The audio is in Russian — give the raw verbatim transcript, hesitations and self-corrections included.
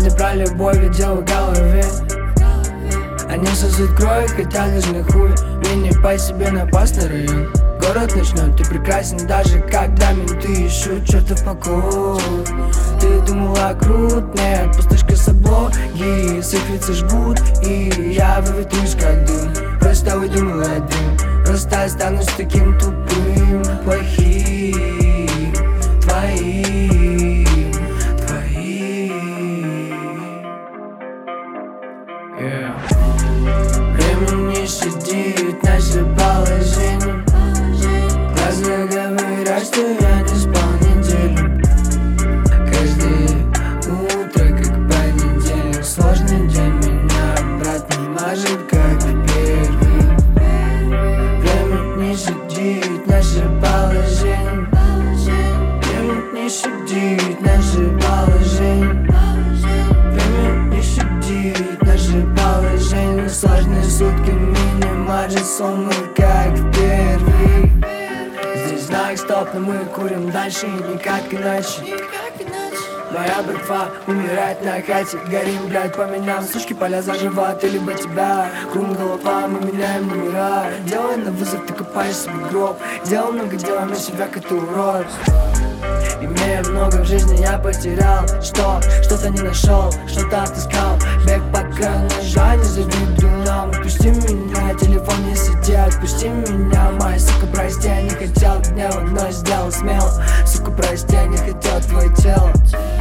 Фразы про любовь видел в голове. Они сосут кровь, хотя должны хуй. Вини по себе на опасный район. Город начнет, ты прекрасен даже когда менты ищут чертов покой. Ты думала крут, нет, пустышка с облоги. Своих лица жгут, и я выветрюсь как дым. Просто выдумал один, просто останусь таким тупым. Плохим, твоим, твоим. Yeah. Время не щадит наше положение. Глаза говорят, что я не спал неделю. Каждое утро как понедельник. Сложный день меня обратно мажет, как первый. Время не щадит наше положение. Время не щадит наше положение. Время не щадит наше положение. Сложные сутки меня мажет, сонный как первый. Здесь знак стоп, но мы курим дальше, никак иначе. Моя братва умирает на хате. Горим, блядь, по меням. Сучки поля заживают, и либо тебя. Крум голова, мы меняем номера. Делай на вызов, ты копаешь себе гроб. Делал много дела на себя, как ты урод. Имея много в жизни, я потерял. Что? Что-то не нашел, что-то отыскал. Бег по краю ножа, не завидуй нам. Отпусти меня, телефон не сети. Отпусти меня, моя сука, прости. Я не хотел гнева, но сделал смело. Сука, прости, я не хотел твое тело.